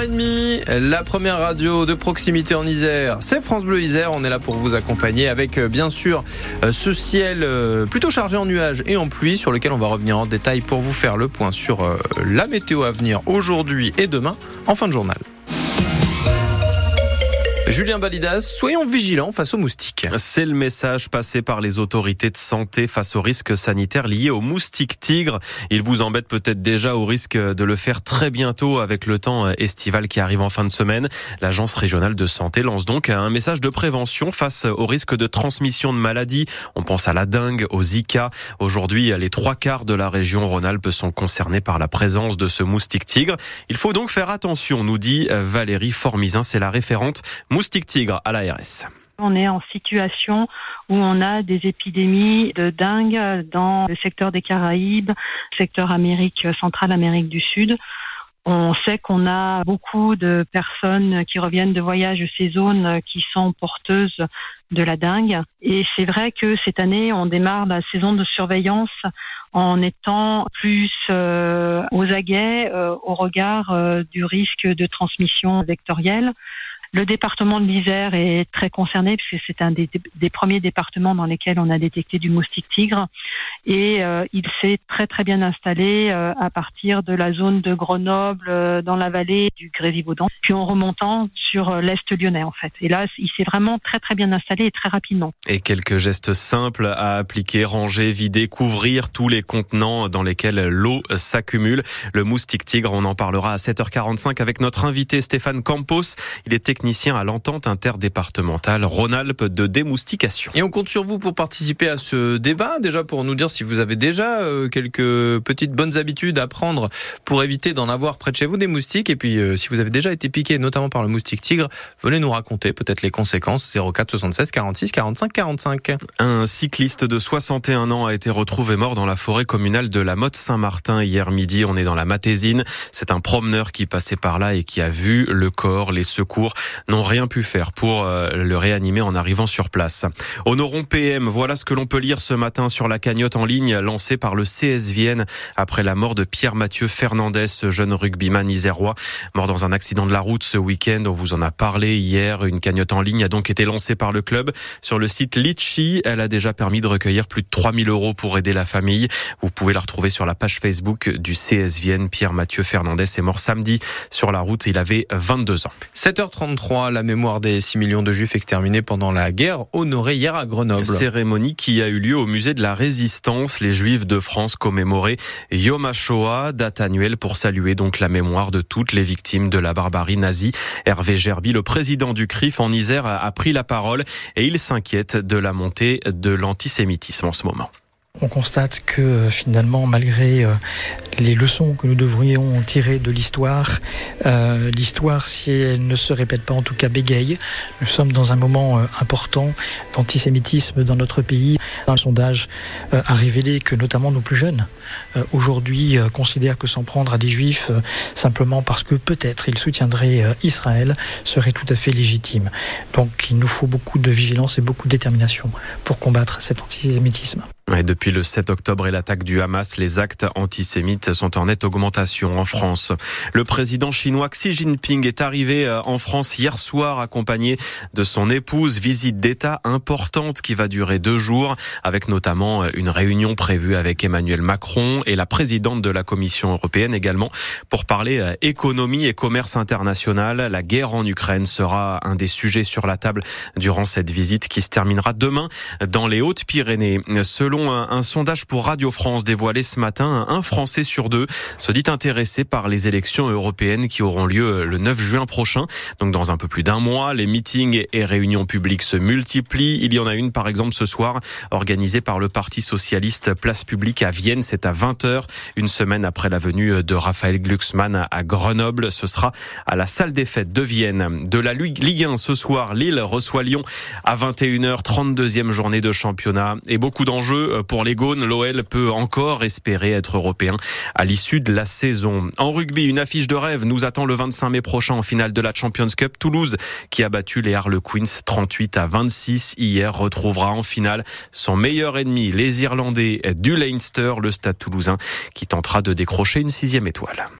6h30, la première radio de proximité en Isère, c'est France Bleu Isère. On est là pour vous accompagner avec bien sûr ce ciel plutôt chargé en nuages et en pluie sur lequel on va revenir en détail pour vous faire le point sur la météo à venir aujourd'hui et demain en fin de journal. Julien Balidas, soyons vigilants face aux moustiques. C'est le message passé par les autorités de santé face aux risques sanitaires liés aux moustiques tigres. Ils vous embêtent peut-être déjà au risque de le faire très bientôt avec le temps estival qui arrive en fin de semaine. L'Agence régionale de santé lance donc un message de prévention face au risque de transmission de maladies. On pense à la dengue, au Zika. Aujourd'hui, les 3/4 de la région Rhône-Alpes sont concernés par la présence de ce moustique tigre. Il faut donc faire attention, nous dit Valérie Formizin, c'est la référente moustique tigre à l'ARS. On est en situation où on a des épidémies de dengue dans le secteur des Caraïbes, secteur Amérique centrale, Amérique du Sud. On sait qu'on a beaucoup de personnes qui reviennent de voyage de ces zones qui sont porteuses de la dengue. Et c'est vrai que cette année, on démarre la saison de surveillance en étant plus aux aguets au regard du risque de transmission vectorielle. Le département de l'Isère est très concerné puisque c'est un des premiers départements dans lesquels on a détecté du moustique tigre et il s'est très très bien installé à partir de la zone de Grenoble dans la vallée du Grésivaudan puis en remontant sur l'est lyonnais en fait. Et là, il s'est vraiment très très bien installé et très rapidement. Et quelques gestes simples à appliquer, ranger, vider, couvrir tous les contenants dans lesquels l'eau s'accumule. Le moustique tigre, on en parlera à 7h45 avec notre invité Stéphane Campos. Il est technicien à l'entente interdépartementale Rhône-Alpes de démoustication. Et on compte sur vous pour participer à ce débat, déjà pour nous dire si vous avez déjà quelques petites bonnes habitudes à prendre pour éviter d'en avoir près de chez vous des moustiques. Et puis si vous avez déjà été piqué notamment par le moustique tigre, venez nous raconter peut-être les conséquences. 04 76 46 45 45. Un cycliste de 61 ans a été retrouvé mort dans la forêt communale de la Motte-Saint-Martin hier midi. On est dans la Matésine. C'est un promeneur qui passait par là et qui a vu le corps. Les secours n'ont rien pu faire pour le réanimer en arrivant sur place. Honorons PM, voilà ce que l'on peut lire ce matin sur la cagnotte en ligne lancée par le CS Vienne après la mort de Pierre-Mathieu Fernandez, ce jeune rugbyman isérois, mort dans un accident de la route ce week-end. On vous en a parlé hier. Une cagnotte en ligne a donc été lancée par le club sur le site Litchi. Elle a déjà permis de recueillir plus de 3 000 € pour aider la famille. Vous pouvez la retrouver sur la page Facebook du CS Vienne. Pierre-Mathieu Fernandez est mort samedi sur la route. Il avait 22 ans. 7h33, la mémoire des 6 millions de juifs exterminés pendant la guerre, honorée hier à Grenoble. Cérémonie qui a eu lieu au musée de la Résistance. Les Juifs de France commémoraient Yom HaShoah, date annuelle pour saluer donc la mémoire de toutes les victimes de la barbarie nazie. Hervé Gerby, le président du CRIF en Isère, a pris la parole et il s'inquiète de la montée de l'antisémitisme en ce moment. On constate que finalement, malgré les leçons que nous devrions tirer de l'histoire, l'histoire, si elle ne se répète pas, en tout cas bégaye. Nous sommes dans un moment important d'antisémitisme dans notre pays. Un sondage a révélé que notamment nos plus jeunes, aujourd'hui, considèrent que s'en prendre à des juifs simplement parce que peut-être ils soutiendraient Israël serait tout à fait légitime. Donc il nous faut beaucoup de vigilance et beaucoup de détermination pour combattre cet antisémitisme. Et depuis le 7 octobre et l'attaque du Hamas, les actes antisémites sont en nette augmentation en France. Le président chinois Xi Jinping est arrivé en France hier soir accompagné de son épouse. Visite d'État importante qui va durer 2 jours avec notamment une réunion prévue avec Emmanuel Macron et la présidente de la Commission européenne également pour parler économie et commerce international. La guerre en Ukraine sera un des sujets sur la table durant cette visite qui se terminera demain dans les Hautes-Pyrénées. Selon un sondage pour Radio France dévoilé ce matin, un Français sur 2 se dit intéressé par les élections européennes qui auront lieu le 9 juin prochain. Donc dans un peu plus d'un mois, les meetings et réunions publiques se multiplient. Il y en a une par exemple ce soir organisée par le Parti socialiste Place Publique à Vienne. C'est à 20h, une semaine après la venue de Raphaël Glucksmann à Grenoble. Ce sera à la salle des fêtes de Vienne. De la Ligue 1 ce soir, Lille reçoit Lyon à 21h, 32e journée de championnat et beaucoup d'enjeux pour les Gaunes. L'OL peut encore espérer être européen à l'issue de la saison. En rugby, une affiche de rêve nous attend le 25 mai prochain en finale de la Champions Cup. Toulouse, qui a battu les Harlequins 38-26 hier, retrouvera en finale son meilleur ennemi, les Irlandais du Leinster, le Stade Toulousain, qui tentera de décrocher une 6e étoile.